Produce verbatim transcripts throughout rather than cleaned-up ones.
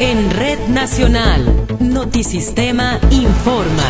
En Red Nacional, Notisistema informa.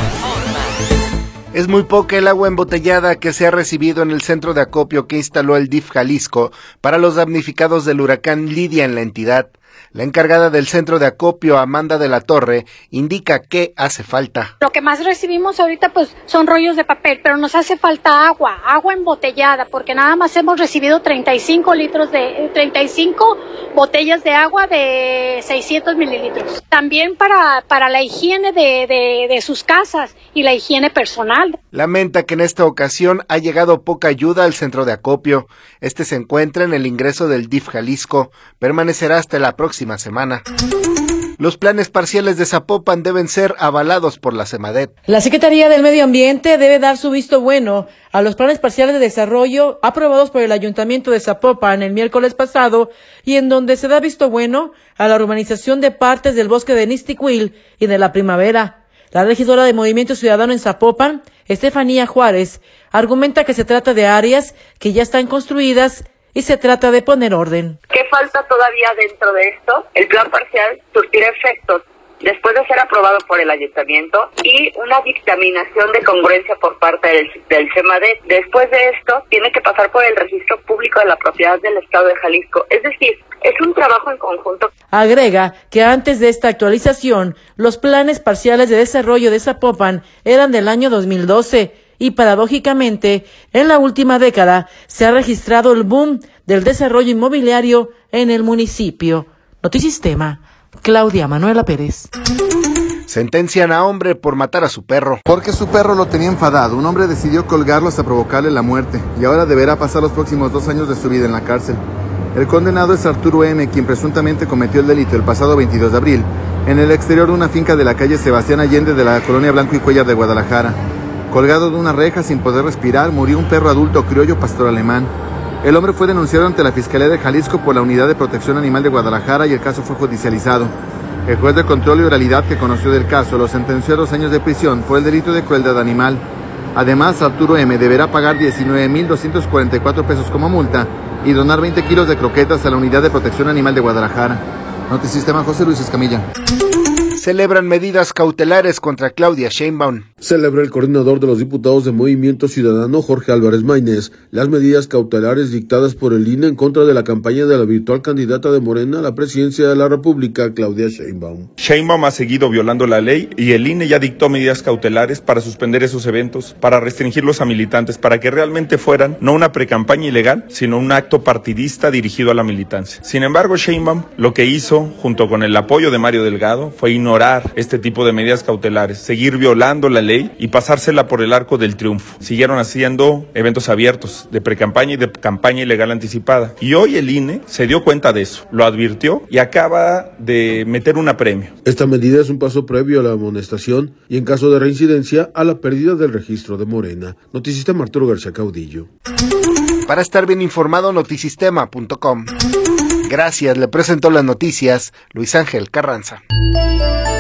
Es muy poca el agua embotellada que se ha recibido en el centro de acopio que instaló el D I F Jalisco para los damnificados del huracán Lidia en la entidad. La encargada del centro de acopio, Amanda de la Torre, indica que hace falta. Lo que más recibimos ahorita pues son rollos de papel, pero nos hace falta agua, agua embotellada, porque nada más hemos recibido treinta y cinco litros de, treinta y cinco botellas de agua de seiscientos mililitros. También para, para la higiene de, de, de sus casas y la higiene personal. Lamenta que en esta ocasión ha llegado poca ayuda al centro de acopio. Este se encuentra en el ingreso del D I F Jalisco. Permanecerá hasta la próxima semana. Los planes parciales de Zapopan deben ser avalados por la Semadet. La Secretaría del Medio Ambiente debe dar su visto bueno a los planes parciales de desarrollo aprobados por el Ayuntamiento de Zapopan el miércoles pasado y en donde se da visto bueno a la urbanización de partes del bosque de Nisticuil y de la Primavera. La regidora de Movimiento Ciudadano en Zapopan, Estefanía Juárez, argumenta que se trata de áreas que ya están construidas y se trata de poner orden. ¿Qué falta todavía dentro de esto? El plan parcial surtirá efectos después de ser aprobado por el ayuntamiento y una dictaminación de congruencia por parte del, del Semadet. Después de esto, tiene que pasar por el registro público de la propiedad del Estado de Jalisco. Es decir, es un trabajo en conjunto. Agrega que antes de esta actualización, los planes parciales de desarrollo de Zapopan eran del año dos mil doce. Y paradójicamente, en la última década se ha registrado el boom del desarrollo inmobiliario en el municipio. Notisistema, Claudia Manuela Pérez. Sentencian a hombre por matar a su perro. Porque su perro lo tenía enfadado, un hombre decidió colgarlo hasta provocarle la muerte y ahora deberá pasar los próximos dos años de su vida en la cárcel. El condenado es Arturo M., quien presuntamente cometió el delito el pasado veintidós de abril en el exterior de una finca de la calle Sebastián Allende de la colonia Blanco y Cuellar de Guadalajara. Colgado de una reja sin poder respirar, murió un perro adulto criollo pastor alemán. El hombre fue denunciado ante la Fiscalía de Jalisco por la Unidad de Protección Animal de Guadalajara y el caso fue judicializado. El juez de control y oralidad que conoció del caso lo sentenció a dos años de prisión por el delito de crueldad animal. Además, Arturo M. deberá pagar diecinueve mil doscientos cuarenta y cuatro pesos como multa y donar veinte kilos de croquetas a la Unidad de Protección Animal de Guadalajara. Notisistema, José Luis Escamilla. Celebran medidas cautelares contra Claudia Sheinbaum. Celebra el coordinador de los diputados de Movimiento Ciudadano, Jorge Álvarez Maínez, las medidas cautelares dictadas por el I N E en contra de la campaña de la virtual candidata de Morena a la presidencia de la República, Claudia Sheinbaum. Sheinbaum ha seguido violando la ley y el I N E ya dictó medidas cautelares para suspender esos eventos, para restringirlos a militantes, para que realmente fueran no una precampaña ilegal, sino un acto partidista dirigido a la militancia. Sin embargo, Sheinbaum lo que hizo, junto con el apoyo de Mario Delgado, fue ignorar este tipo de medidas cautelares, seguir violando la ley y pasársela por el arco del triunfo. Siguieron haciendo eventos abiertos de precampaña y de campaña ilegal anticipada. Y hoy el I N E se dio cuenta de eso, lo advirtió y acaba de meter un apremio. Esta medida es un paso previo a la amonestación y en caso de reincidencia a la pérdida del registro de Morena. Notisistema, Arturo García Caudillo. Para estar bien informado, notisistema punto com. Gracias, le presentó las noticias Luis Ángel Carranza.